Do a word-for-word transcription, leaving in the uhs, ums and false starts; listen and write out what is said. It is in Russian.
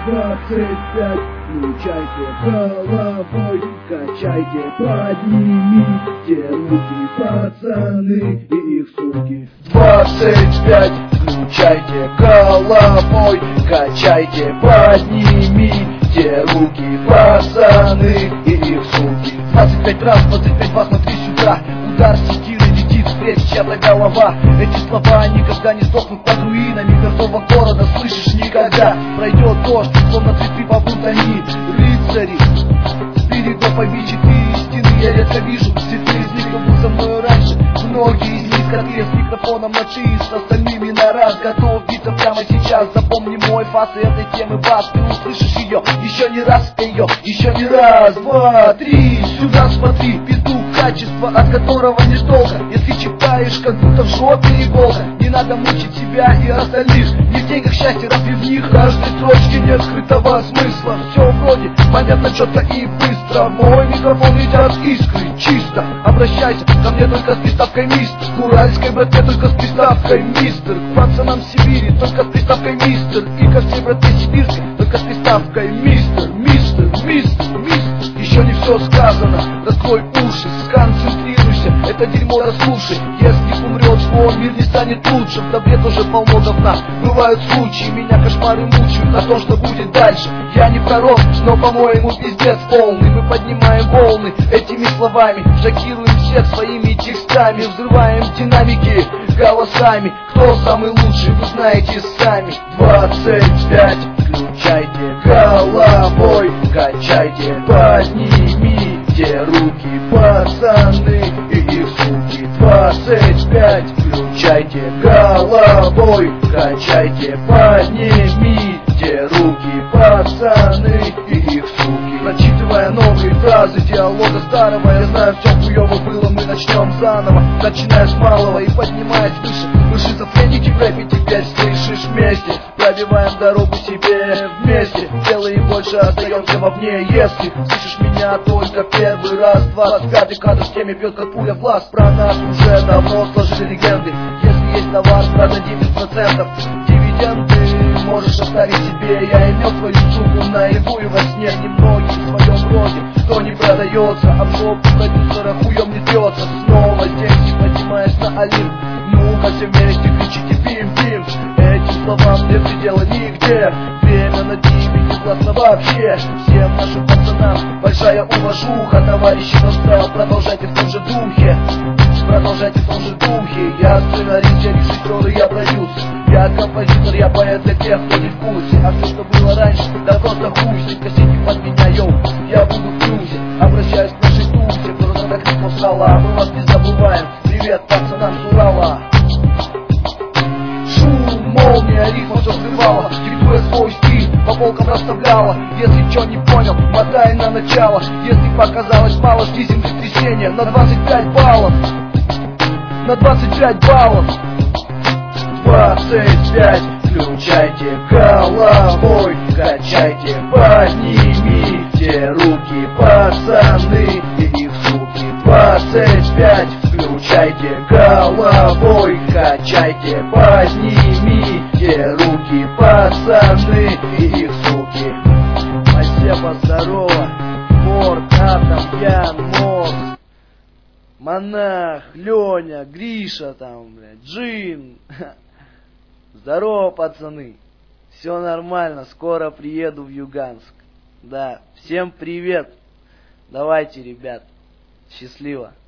двадцать пять. Включайте головой, качайте, поднимите руки, пацаны и их суки. двадцать пять. Включайте головой, качайте, поднимите руки, пацаны и их суки. двадцать пять раз, двадцать пять раз, смотри сюда. Удар секиры летит встреч, чья-то голова. Эти слова никогда не сохнут под руинами мертвого города. Слышишь, никогда пройдет дождь, словно цветы попрут они. Рыцари с берегов обидчик и истины я редко вижу. Цветы из них, кто был со мной раньше. Многие из них, которые с микрофоном на ты, с остальными на раз. Готов биться прямо сейчас. Запомни мой фас и этой темы бас. Ты услышишь ее еще не раз, ее еще не раз. Два, три, сюда смотри, пизду качество, от которого не долго. Если читаешь, как будто в жопе иголка. Не надо мучить себя и остальных. Не в деньгах счастье, разве в них? В каждой строчке нет скрытого смысла. Все вроде понятно, четко и быстро. В мой микрофон летят искры, чисто. Обращайся ко мне только с приставкой мистер. К уральской братья только с приставкой мистер. К пацанам Сибири только с приставкой мистер. И ко всей братье сибирской только с приставкой мистер, мистер, мистер, мистер. Еще не все сказано, раскрой уши, сконцентрируйся, это дерьмо расслушай. Если умрет твой мир, не станет лучше. В добре тоже полно говна. Бывают случаи, меня кошмары мучают о том, что будет дальше. Я не пророк, но по-моему пиздец полный. Мы поднимаем волны этими словами, шокируем всех своими текстами, взрываем динамики голосами. Кто самый лучший, вы знаете сами. двадцать пять. Включайте головой, качайте, поднимите руки, пацаны и их суки. двадцать пять. Включайте головой, качайте, поднимите руки, пацаны и их суки. Прочитывая новые фразы диалога старого, я знаю, все хуёво было, мы начнем заново. Начиная с малого и поднимаясь выше. Мы шизофреники в рэпе, теперь слышишь вместе. Пробиваем дорогу себе вместе, делаем больше, остаемся вовне. Если слышишь меня только первый раз, двадцать пятый кадр в теме бьет как пуля в глаз. Про нас уже давно сложили легенды. Если есть товар, продадим без процентов. Дивиденды можешь оставить себе. Я имел твою суку наяву и во сне. Немногие в своем роде, кто не продается, а в жопу продюсера хуем не трется. Снова здесь поднимаясь на Олимп. Ну-ка все вместе кричите бим-бим. Этим словам нет предела нигде. Время над ними не властно вообще. Всем нашим пацанам большая уважуха. Товарищи настал, продолжайте в том же духе. Продолжайте в том же духе. Я сценарист, я режиссер и я продюсер. Я композитор, я поэт для тех, кто не в курсе. А все, что было раньше, да просто хуй. Синкосите под меня, йоу, я буду в плюсе. Обращаюсь к нашей тусе, кто так ритму сала. Мы вас не забываем, привет пацанам с Урала. Шум, молния, рифма все взрывала. Диктуя свой стиль, по полкам расставляла. Если чё не понял, мотай на начало. Если показалось мало, жди землетрясения на двадцать пять баллов. На двадцать пять баллов. двадцать пять. Включайте головой, качайте, поднимите руки, пацаны и их суки. двадцать пять. Включайте головой, качайте, поднимите руки, пацаны и их суки. Спасибо, здорово. Морд, Атом, Ян, Морс, Монах, Леня, Гриша там, блядь, Джин. Здорово, пацаны. Все нормально, скоро приеду в Юганск. Да, всем привет. Давайте, ребят. Счастливо.